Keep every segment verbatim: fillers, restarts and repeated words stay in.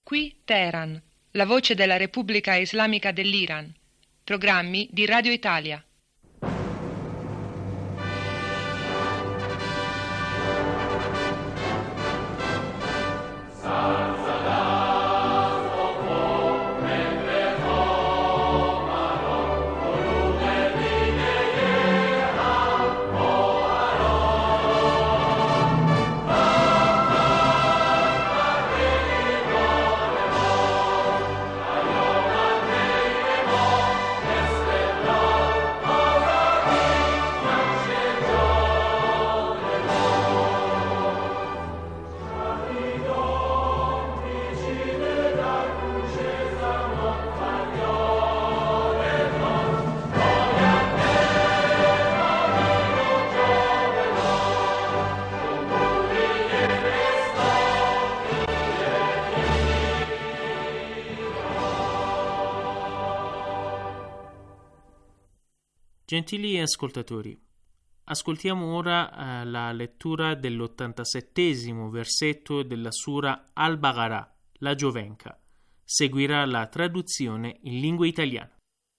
Qui Teheran, la voce della Repubblica Islamica dell'Iran. Programmi di Radio Italia. Gentili ascoltatori, ascoltiamo ora eh, la lettura dell'ottantasettesimo versetto della Sura Al-Baqarah, la Giovenca. Seguirà la traduzione in lingua italiana.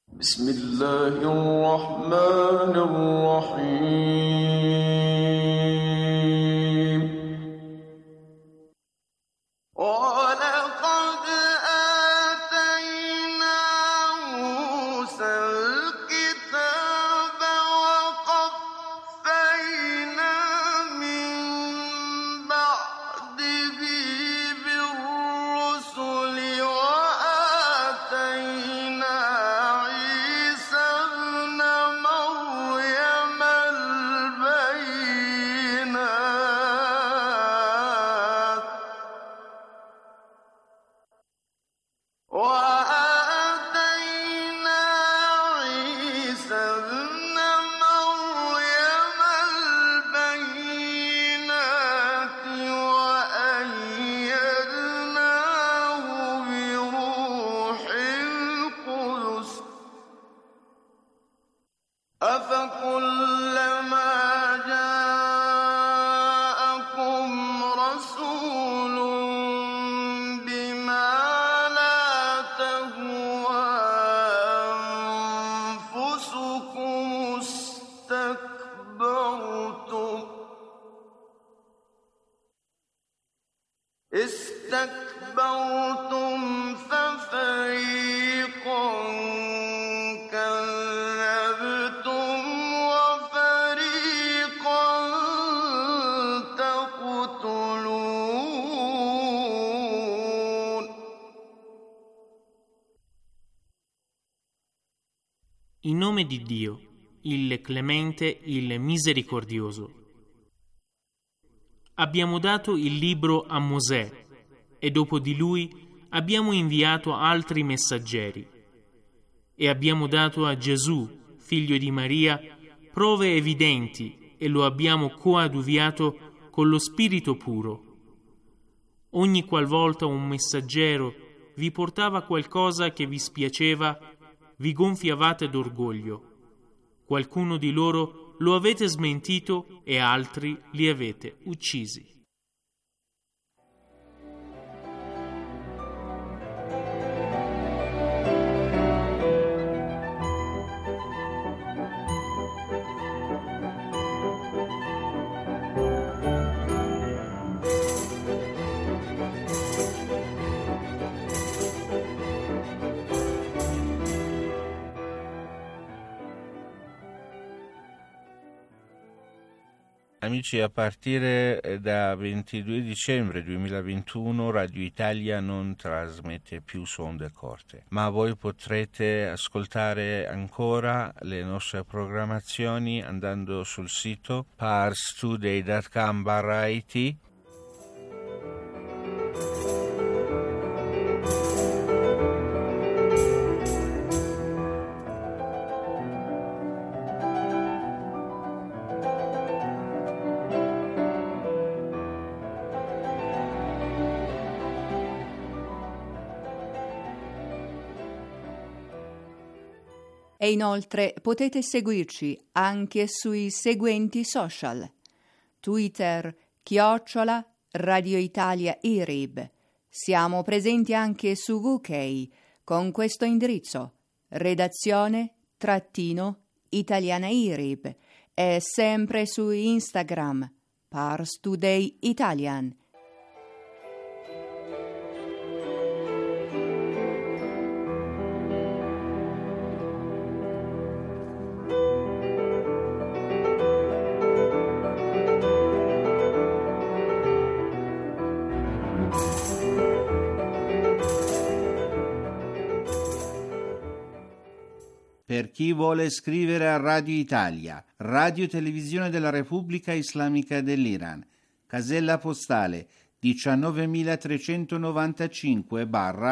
Bismillahirrahmanirrahim. استكبرتم ففريقا كذبتم وفريقا تقتلون. In nome di Dio, il Clemente, il Misericordioso. Abbiamo dato il libro a Mosè e dopo di lui abbiamo inviato altri messaggeri e abbiamo dato a Gesù, figlio di Maria, prove evidenti e lo abbiamo coadiuviato con lo Spirito puro. Ogni qualvolta un messaggero vi portava qualcosa che vi spiaceva, vi gonfiavate d'orgoglio. Qualcuno di loro lo avete smentito e altri li avete uccisi. Amici, a partire da ventidue dicembre duemilaventuno Radio Italia non trasmette più su onde corte, ma voi potrete ascoltare ancora le nostre programmazioni andando sul sito parstoday punto com barra it. E inoltre potete seguirci anche sui seguenti social: Twitter, chiocciola Radio Italia I R I B, Siamo presenti anche su U K con questo indirizzo: redazione trattino italianairib, e sempre su Instagram Pars Today Italian. Per chi vuole scrivere a Radio Italia, Radio Televisione della Repubblica Islamica dell'Iran, casella postale diciannovemilatrecentonovantacinque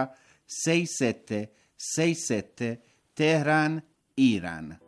sessantasette Teheran, Iran.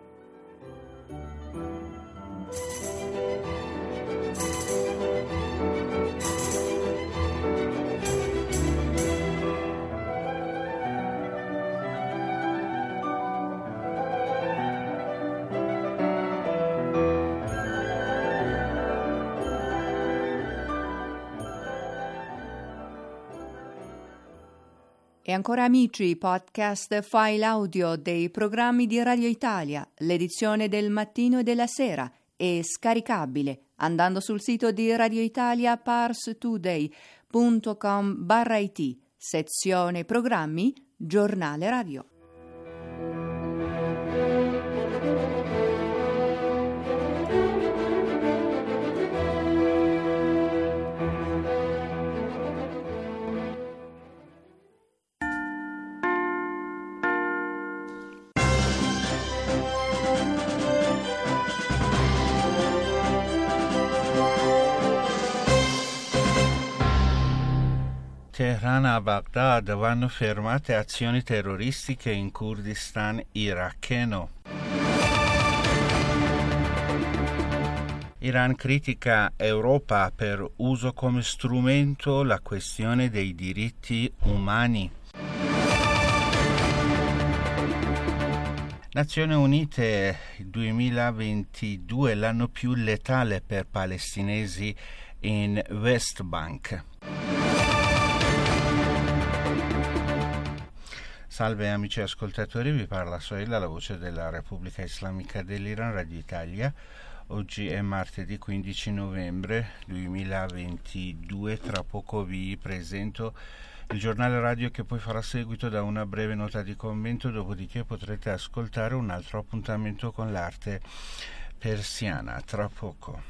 E ancora amici, podcast file audio dei programmi di Radio Italia, l'edizione del mattino e della sera, è scaricabile andando sul sito di Radio Italia parstoday punto com barra it, sezione programmi, giornale radio. Teheran e Baghdad vanno fermate azioni terroristiche in Kurdistan iracheno. Iran critica Europa per uso come strumento la questione dei diritti umani. Nazioni Unite duemilaventidue, l'anno più letale per palestinesi in West Bank. Salve amici ascoltatori, vi parla Soela, la voce della Repubblica Islamica dell'Iran, Radio Italia. Oggi è martedì quindici novembre duemilaventidue, tra poco vi presento il giornale radio che poi farà seguito da una breve nota di commento, dopodiché potrete ascoltare un altro appuntamento con l'arte persiana, tra poco.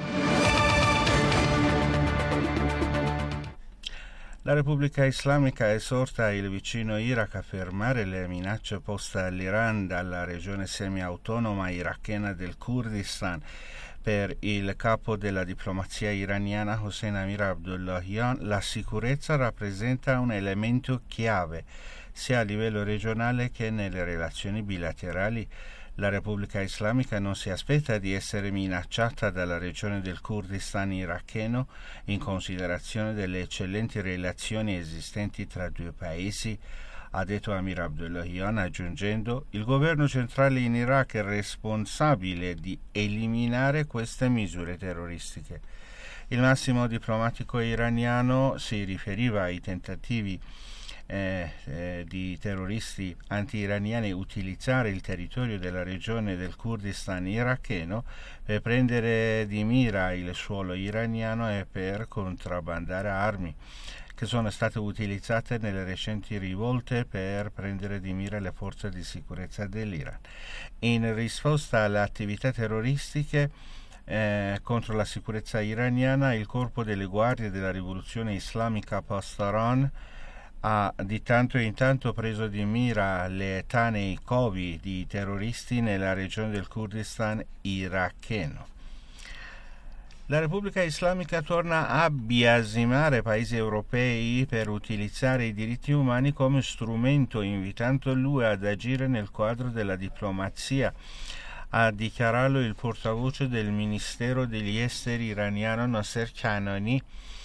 La Repubblica Islamica esorta il vicino Iraq a fermare le minacce poste all'Iran dalla regione semi-autonoma irachena del Kurdistan. Per il capo della diplomazia iraniana Hossein Amir Abdullahian, la sicurezza rappresenta un elemento chiave sia a livello regionale che nelle relazioni bilaterali. La Repubblica Islamica non si aspetta di essere minacciata dalla regione del Kurdistan iracheno in considerazione delle eccellenti relazioni esistenti tra i due paesi, ha detto Amir Abdullahian, aggiungendo: il governo centrale in Iraq è responsabile di eliminare queste misure terroristiche. Il massimo diplomatico iraniano si riferiva ai tentativi Eh, eh, di terroristi anti-iraniani utilizzare il territorio della regione del Kurdistan iracheno per prendere di mira il suolo iraniano e per contrabbandare armi, che sono state utilizzate nelle recenti rivolte per prendere di mira le forze di sicurezza dell'Iran. In risposta alle attività terroristiche Eh, contro la sicurezza iraniana, il corpo delle guardie della rivoluzione islamica Pasdaran ha di tanto in tanto preso di mira le tanei covi di terroristi nella regione del Kurdistan iracheno. La Repubblica Islamica torna a biasimare paesi europei per utilizzare i diritti umani come strumento, invitando l'U E ad agire nel quadro della diplomazia. A dichiararlo il portavoce del Ministero degli Esteri iraniano Nasser Kanani,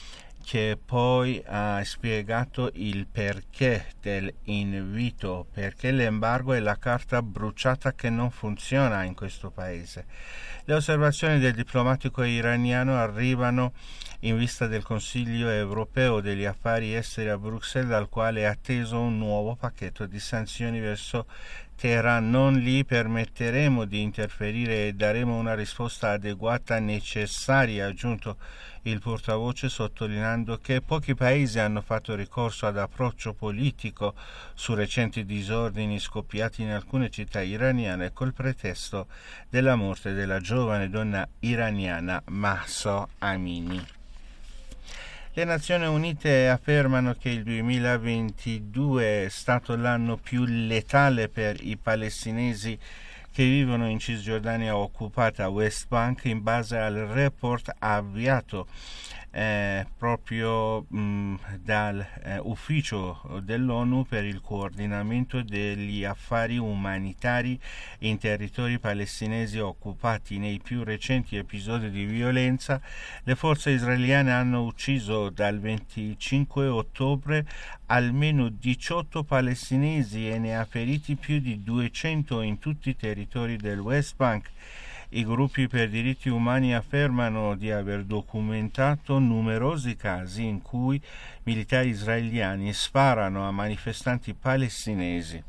che poi ha spiegato il perché dell'invito, perché l'embargo è la carta bruciata che non funziona in questo paese. Le osservazioni del diplomatico iraniano arrivano in vista del Consiglio europeo degli affari esteri a Bruxelles, dal quale è atteso un nuovo pacchetto di sanzioni verso Teheran. Non gli permetteremo di interferire e daremo una risposta adeguata necessaria, ha aggiunto il portavoce, sottolineando che pochi paesi hanno fatto ricorso ad approccio politico su recenti disordini scoppiati in alcune città iraniane col pretesto della morte della giovane donna iraniana Mahsa Amini. Le Nazioni Unite affermano che il duemilaventidue è stato l'anno più letale per i palestinesi che vivono in Cisgiordania occupata, West Bank, in base al report avviato eh, proprio mh, dall'ufficio eh, dell'ONU per il coordinamento degli affari umanitari in territori palestinesi occupati. Nei più recenti episodi di violenza, le forze israeliane hanno ucciso dal venticinque ottobre almeno diciotto palestinesi e ne ha feriti più di duecento in tutti i territori del West Bank. I gruppi per diritti umani affermano di aver documentato numerosi casi in cui militari israeliani sparano a manifestanti palestinesi.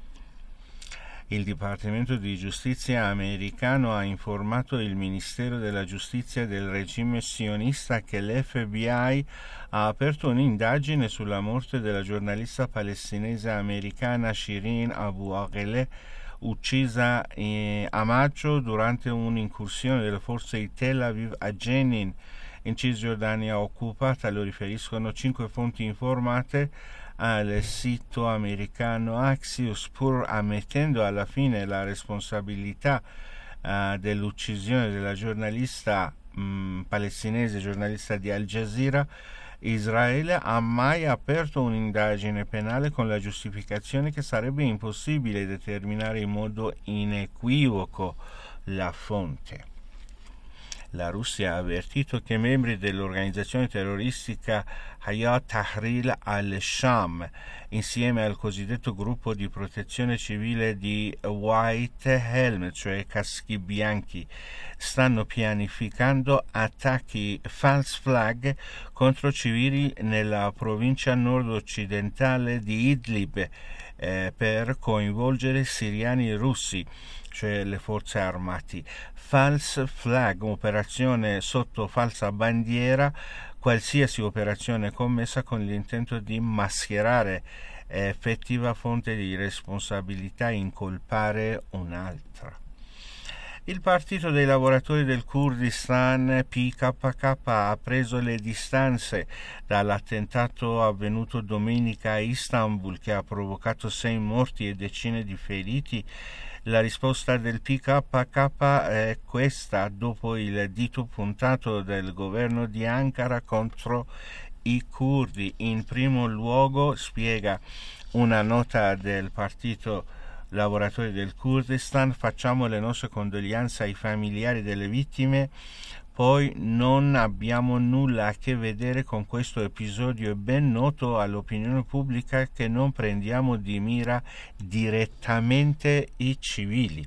Il Dipartimento di Giustizia americano ha informato il Ministero della Giustizia del regime sionista che l'F B I ha aperto un'indagine sulla morte della giornalista palestinese americana Shirin Abu Akleh, uccisa eh, a maggio durante un'incursione delle forze di Tel Aviv a Jenin, in Cisgiordania occupata. Lo riferiscono cinque fonti informate al sito americano Axios, pur ammettendo alla fine la responsabilità uh, dell'uccisione della giornalista mh, palestinese, giornalista di Al Jazeera. Israele ha mai aperto un'indagine penale con la giustificazione che sarebbe impossibile determinare in modo inequivoco la fonte. La Russia ha avvertito che membri dell'organizzazione terroristica Hayat Tahrir al-Sham, insieme al cosiddetto gruppo di protezione civile di White Helmet, cioè caschi bianchi, stanno pianificando attacchi false flag contro civili nella provincia nord-occidentale di Idlib eh, per coinvolgere siriani russi, cioè le forze armate. False flag, operazione sotto falsa bandiera, qualsiasi operazione commessa con l'intento di mascherare effettiva fonte di responsabilità e incolpare un'altra. Il Partito dei Lavoratori del Kurdistan, P K K, ha preso le distanze dall'attentato avvenuto domenica a Istanbul, che ha provocato sei morti e decine di feriti. La risposta del P K K è questa, dopo il dito puntato del governo di Ankara contro i curdi. In primo luogo, spiega una nota del Partito Lavoratori del Kurdistan, facciamo le nostre condoglianze ai familiari delle vittime. Poi non abbiamo nulla a che vedere con questo episodio. È ben noto all'opinione pubblica che non prendiamo di mira direttamente i civili.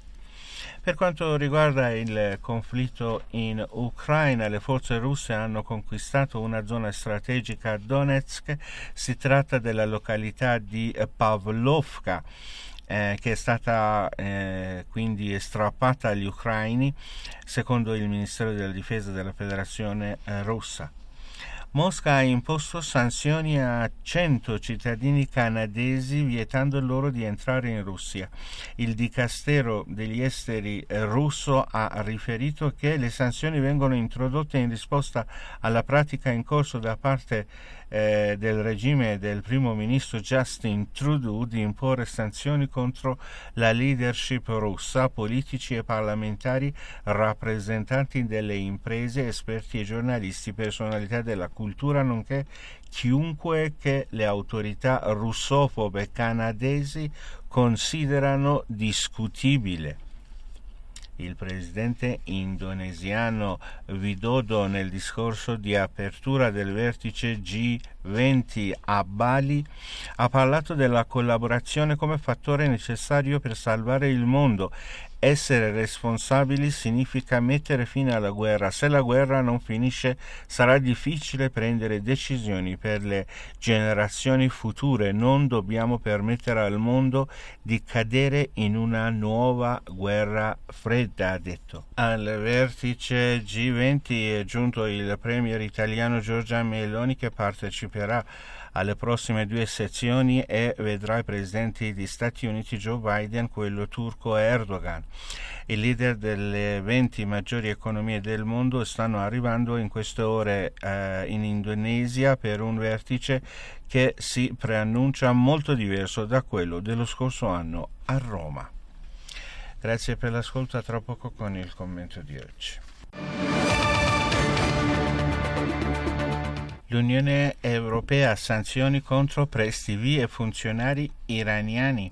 Per quanto riguarda il conflitto in Ucraina, le forze russe hanno conquistato una zona strategica a Donetsk. Si tratta della località di Pavlovka, Eh, che è stata eh, quindi strappata agli ucraini, secondo il Ministero della Difesa della Federazione eh, Russa. Mosca ha imposto sanzioni a cento cittadini canadesi, vietando loro di entrare in Russia. Il Dicastero degli Esteri russo ha riferito che le sanzioni vengono introdotte in risposta alla pratica in corso da parte eh, del regime del primo ministro Justin Trudeau di imporre sanzioni contro la leadership russa, politici e parlamentari, rappresentanti delle imprese, esperti e giornalisti, personalità della cultura, nonché chiunque che le autorità russofobe canadesi considerano discutibile. Il presidente indonesiano Widodo, nel discorso di apertura del vertice G venti a Bali, ha parlato della collaborazione come fattore necessario per salvare il mondo. Essere responsabili significa mettere fine alla guerra. Se la guerra non finisce, sarà difficile prendere decisioni per le generazioni future. Non dobbiamo permettere al mondo di cadere in una nuova guerra fredda, ha detto. Al vertice G venti è giunto il premier italiano Giorgia Meloni, che parteciperà alle prossime due sezioni e vedrà i presidenti degli Stati Uniti Joe Biden, quello turco Erdogan. I leader delle venti maggiori economie del mondo stanno arrivando in queste ore eh, in Indonesia per un vertice che si preannuncia molto diverso da quello dello scorso anno a Roma. Grazie per l'ascolto, a tra poco con il commento di oggi. L'Unione Europea sanzioni contro Press T V e funzionari iraniani.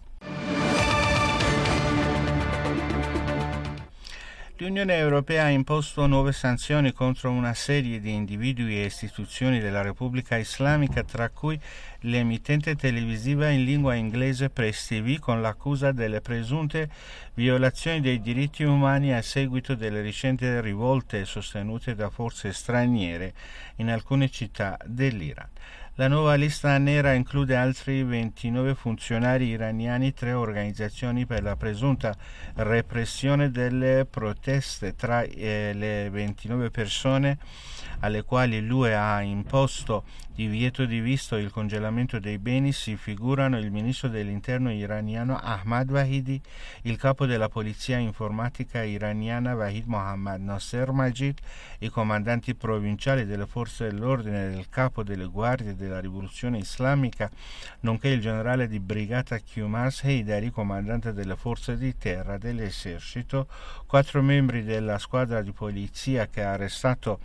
L'Unione Europea ha imposto nuove sanzioni contro una serie di individui e istituzioni della Repubblica Islamica, tra cui l'emittente televisiva in lingua inglese Press T V, con l'accusa delle presunte violazioni dei diritti umani a seguito delle recenti rivolte sostenute da forze straniere in alcune città dell'Iran. La nuova lista nera include altri ventinove funzionari iraniani, tre organizzazioni per la presunta repressione delle proteste. Tra eh, le ventinove persone alle quali l'U E ha imposto divieto di visto e il congelamento dei beni si figurano il ministro dell'interno iraniano Ahmad Vahidi, il capo della polizia informatica iraniana Vahid Mohammad Nasser Majid, i comandanti provinciali delle forze dell'ordine del capo delle guardie della rivoluzione islamica, nonché il generale di brigata Qumars Heidari, comandante delle forze di terra dell'esercito, quattro membri della squadra di polizia che ha arrestato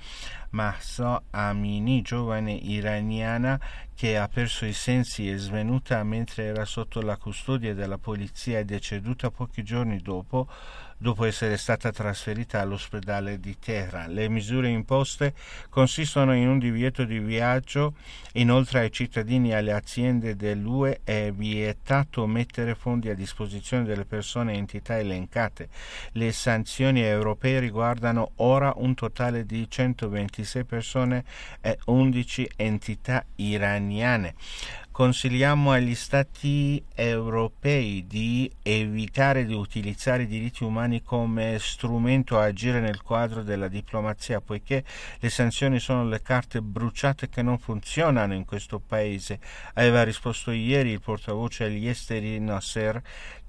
Mahsa Amini, giovane iraniana che ha perso i sensi e svenuta mentre era sotto la custodia della polizia e deceduta pochi giorni dopo, dopo essere stata trasferita all'ospedale di Teheran. Le misure imposte consistono in un divieto di viaggio, inoltre ai cittadini e alle aziende dell'U E è vietato mettere fondi a disposizione delle persone e entità elencate. Le sanzioni europee riguardano ora un totale di centoventisei persone e undici entità iraniane. Consigliamo agli Stati europei di evitare di utilizzare i diritti umani come strumento a agire nel quadro della diplomazia, poiché le sanzioni sono le carte bruciate che non funzionano in questo paese, aveva risposto ieri il portavoce agli esteri Nasser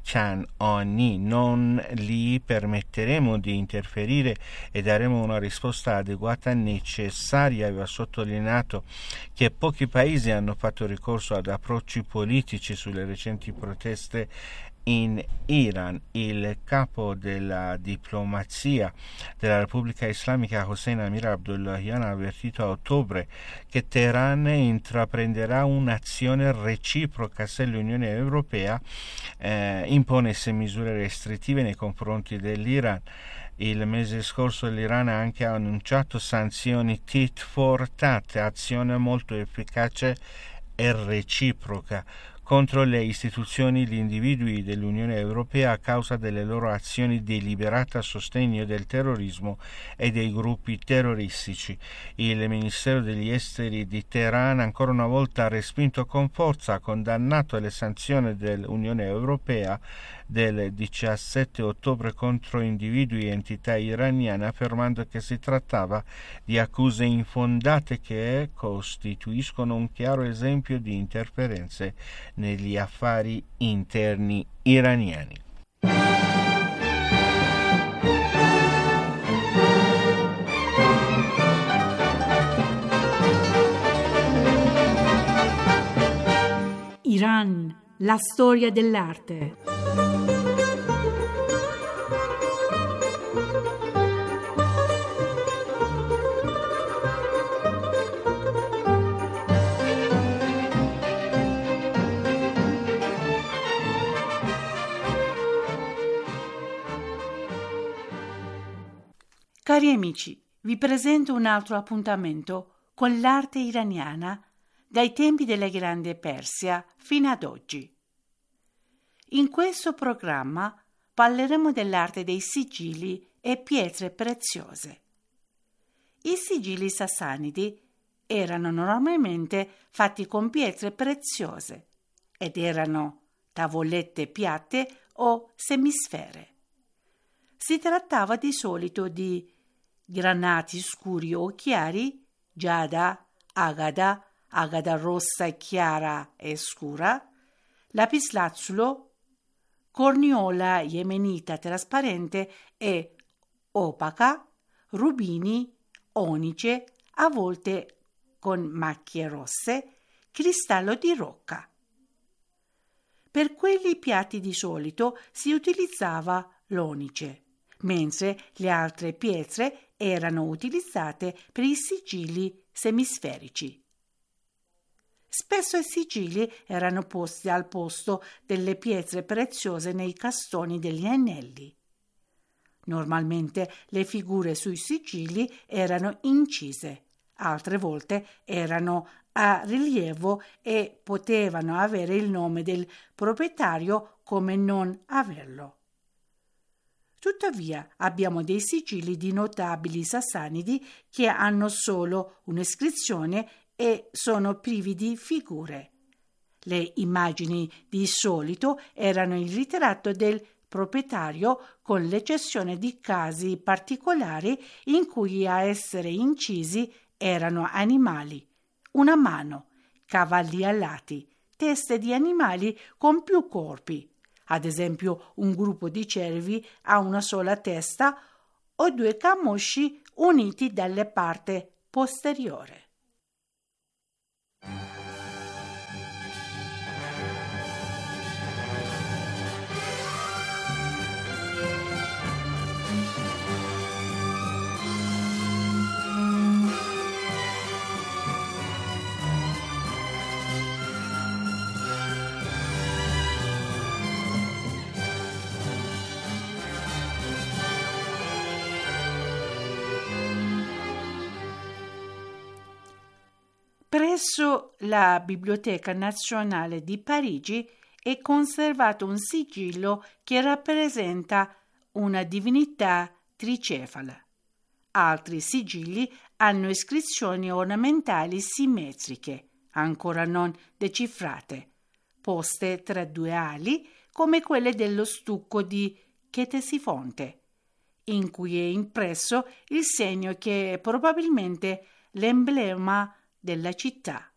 Kanani. Non li permetteremo di interferire e daremo una risposta adeguata necessaria. Aveva sottolineato che pochi paesi hanno fatto ricorso ad approcci politici sulle recenti proteste in Iran. Il capo della diplomazia della Repubblica Islamica Hossein Amir Abdullahian ha avvertito a ottobre che Teheran intraprenderà un'azione reciproca se l'Unione Europea eh, imponesse misure restrittive nei confronti dell'Iran. Il mese scorso l'Iran ha anche annunciato sanzioni tit for tat, azione molto efficace e reciproca contro le istituzioni e gli individui dell'Unione Europea a causa delle loro azioni deliberate a sostegno del terrorismo e dei gruppi terroristici. Il Ministero degli Esteri di Teheran ancora una volta ha respinto con forza, ha condannato le sanzioni dell'Unione Europea del diciassette ottobre contro individui e entità iraniane, affermando che si trattava di accuse infondate che costituiscono un chiaro esempio di interferenze negli affari interni iraniani. Iran, la storia dell'arte. Cari amici, vi presento un altro appuntamento con l'arte iraniana dai tempi della Grande Persia fino ad oggi. In questo programma parleremo dell'arte dei sigilli e pietre preziose. I sigilli sassanidi erano normalmente fatti con pietre preziose ed erano tavolette piatte o semisfere. Si trattava di solito di granati scuri o chiari, giada, agada, agada rossa e chiara e scura, lapislazzulo, corniola yemenita trasparente e opaca, rubini, onice, a volte con macchie rosse, cristallo di rocca. Per quelli piatti di solito si utilizzava l'onice, mentre le altre pietre erano utilizzate per i sigilli semisferici. Spesso i sigilli erano posti al posto delle pietre preziose nei castoni degli anelli. Normalmente le figure sui sigilli erano incise, altre volte erano a rilievo e potevano avere il nome del proprietario come non averlo. Tuttavia abbiamo dei sigilli di notabili sassanidi che hanno solo un'iscrizione e sono privi di figure. Le immagini di solito erano il ritratto del proprietario, con l'eccezione di casi particolari in cui a essere incisi erano animali, una mano, cavalli alati, teste di animali con più corpi, ad esempio un gruppo di cervi ha una sola testa o due camosci uniti dalle parti posteriore. Presso la Biblioteca Nazionale di Parigi è conservato un sigillo che rappresenta una divinità tricefala. Altri sigilli hanno iscrizioni ornamentali simmetriche, ancora non decifrate, poste tra due ali come quelle dello stucco di Ctesifonte, in cui è impresso il segno che è probabilmente l'emblema della città.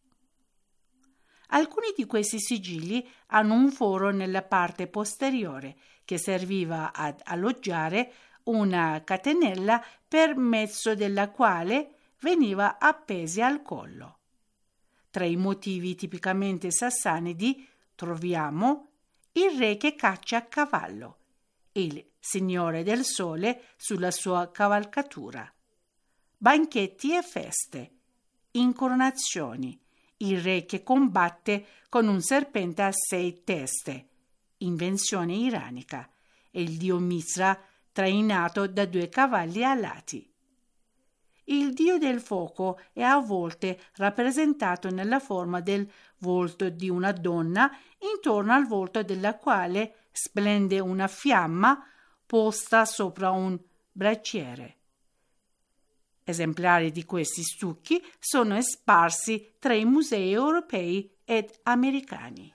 Alcuni di questi sigilli hanno un foro nella parte posteriore che serviva ad alloggiare una catenella per mezzo della quale veniva appesi al collo. Tra i motivi tipicamente sassanidi troviamo il re che caccia a cavallo, il signore del sole sulla sua cavalcatura, banchetti e feste, incoronazioni, il re che combatte con un serpente a sei teste, invenzione iranica, e il dio Mitra trainato da due cavalli alati. Il dio del fuoco è a volte rappresentato nella forma del volto di una donna, intorno al volto della quale splende una fiamma posta sopra un bracciere. Esemplari di questi stucchi sono sparsi tra i musei europei ed americani.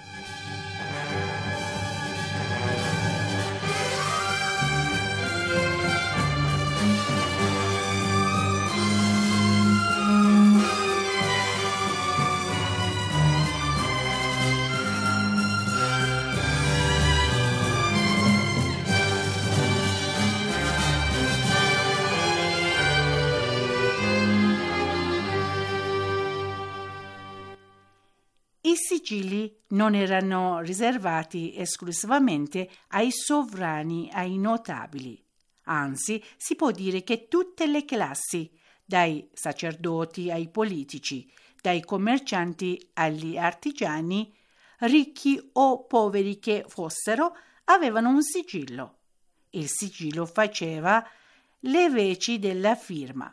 I sigilli non erano riservati esclusivamente ai sovrani, ai notabili. Anzi, si può dire che tutte le classi, dai sacerdoti ai politici, dai commercianti agli artigiani, ricchi o poveri che fossero, avevano un sigillo. Il sigillo faceva le veci della firma.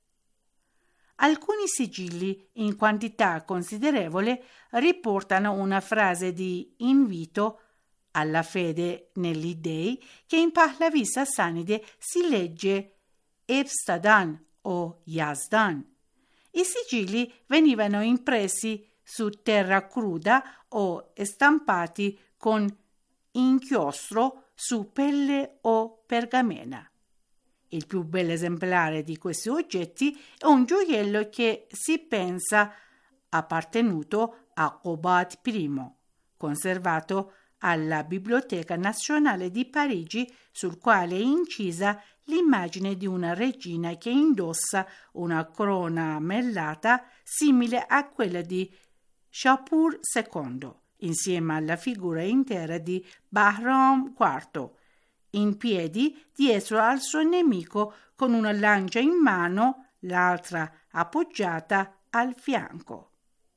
Alcuni sigilli, in quantità considerevole, riportano una frase di invito alla fede negli dei che in Pahlavi Sassanide si legge Ebstadan o Yazdan. I sigilli venivano impressi su terra cruda o stampati con inchiostro su pelle o pergamena. Il più bello esemplare di questi oggetti è un gioiello che si pensa appartenuto a Qobat I, conservato alla Biblioteca Nazionale di Parigi, sul quale è incisa l'immagine di una regina che indossa una corona mellata simile a quella di Shapur secondo, insieme alla figura intera di Bahram quarto, in piedi dietro al suo nemico con una lancia in mano, l'altra appoggiata al fianco.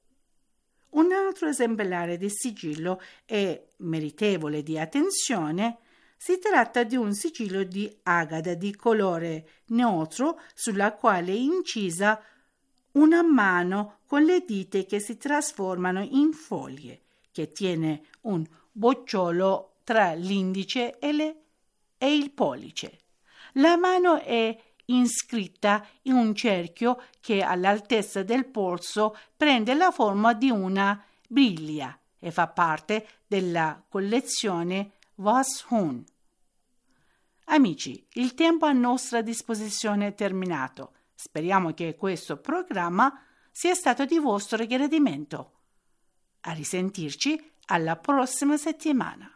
Un altro esemplare di sigillo è meritevole di attenzione. Si tratta di un sigillo di agata di colore neutro sulla quale è incisa una mano con le dita che si trasformano in foglie, che tiene un bocciolo tra l'indice e, le, e il pollice. La mano è iscritta in un cerchio che all'altezza del polso prende la forma di una briglia e fa parte della collezione Vashun. Amici, il tempo a nostra disposizione è terminato. Speriamo che questo programma sia stato di vostro gradimento. A risentirci alla prossima settimana.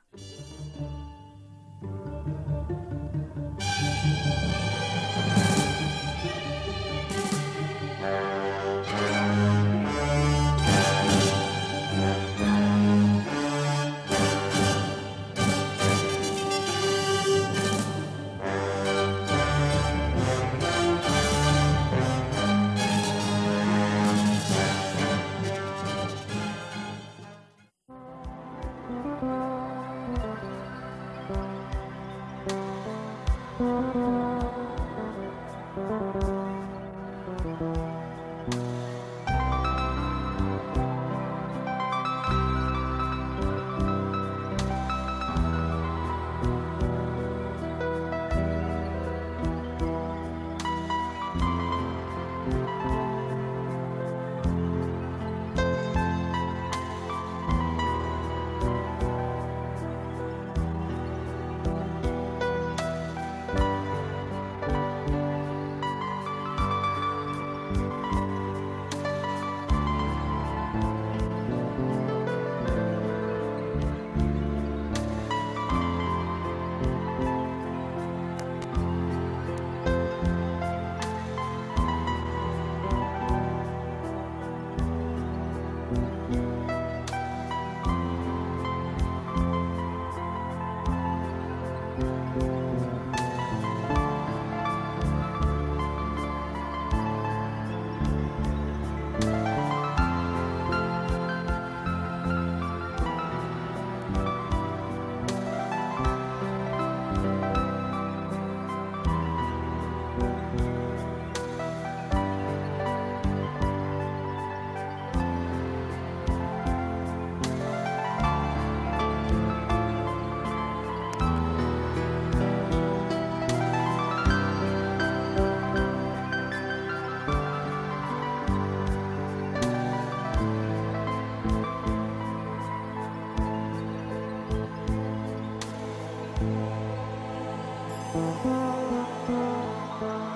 Thank you.